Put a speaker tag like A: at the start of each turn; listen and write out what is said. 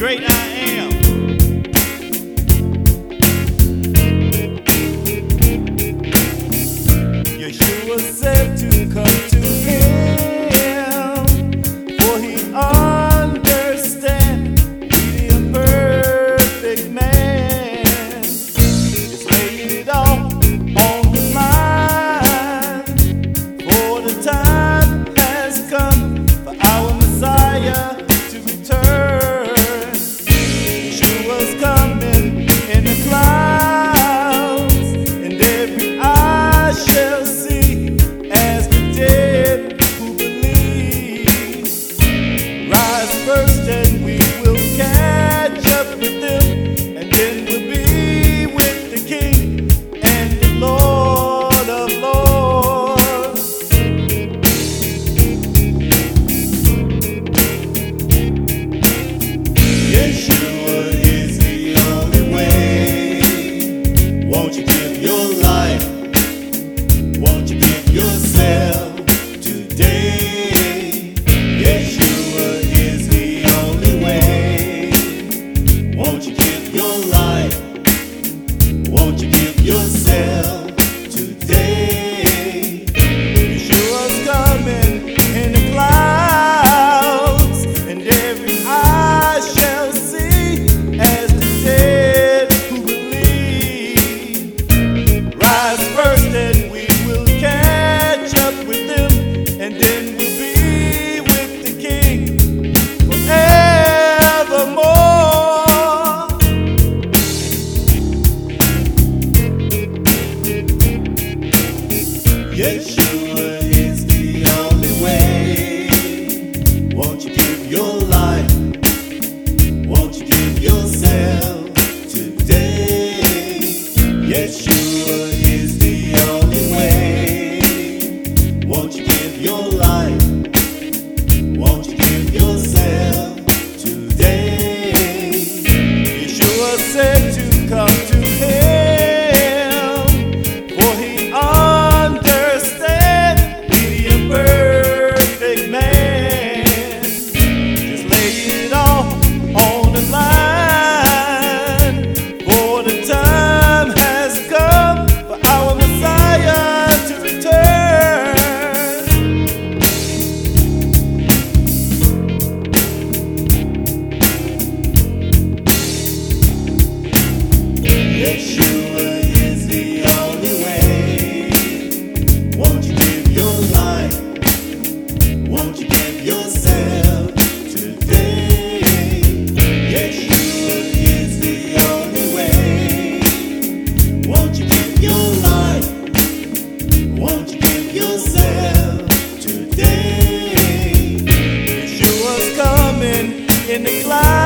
A: great I am.
B: Yeshua said to come to him, for he understands the imperfect man. Just laying it all on the line, for the time has come for our Messiah to return. Yeshua's coming in the clouds, and every eye shall see as the dead who believe. Rise first and we will catch up with them, and then we'll be with the King and the Lord of Lords.
C: Yeshua is the only way. Won't you give your life? Won't you give yourself today? Yeshua is the only way. Won't you give your life? Won't you give yourself today?
B: Yeshua's coming in the clouds, and every eye shall see as the dead who believe. Rise first and we will catch up with them, and then we'll be with the King forevermore.
C: Yeshua is the only way. Won't you give your life? Won't you give yourself today? Yeshua is the only way. Won't you give your life? Won't you give yourself today?
B: Yeshua said to come to him, for he understands the imperfect man. Just lay it all on the line, for the time has come for our Messiah to return.
C: Yeshua is the only way. Won't you give your life? Won't you give yourself today? Yeshua is the only way. Won't you give your life? Won't you give yourself today?
B: Yeshua's coming in the clouds.